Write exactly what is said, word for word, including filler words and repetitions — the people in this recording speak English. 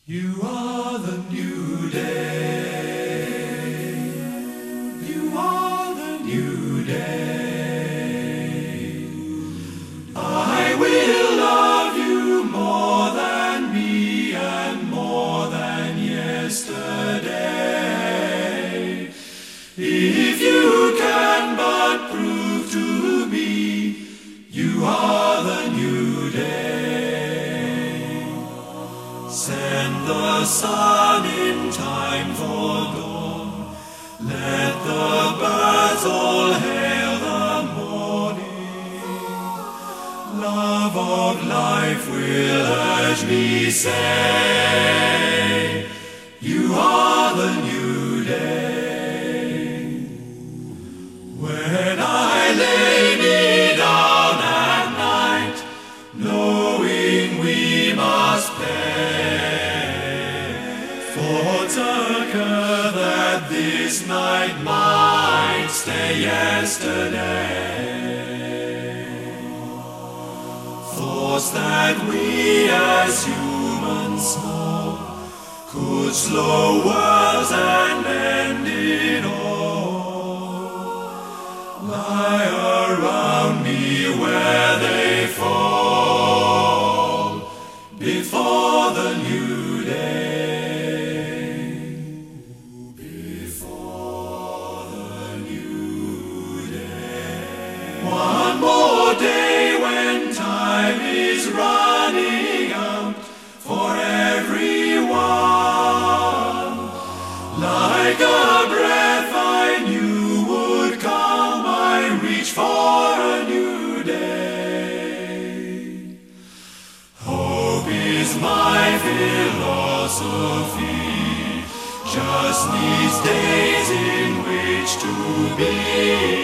You are the new day. You are the new day. I will love you more than me and more than yesterday. If you can but prove to me you are the new day. Send the sun in time for dawn. Let the birds all hail the morning. Love of life will urge me, say, you are the new day. When I lay me down at night, knowing we must pay, thoughts occur that this night might stay yesterday. Thoughts that we as humans know could slow worlds and end it all, lie around me where they fall before the new day. Before the new day. One more day when time is running out for everyone. Like a breath I knew would come, I reach for a new day. Hope is my philosophy, just needs days in which to be.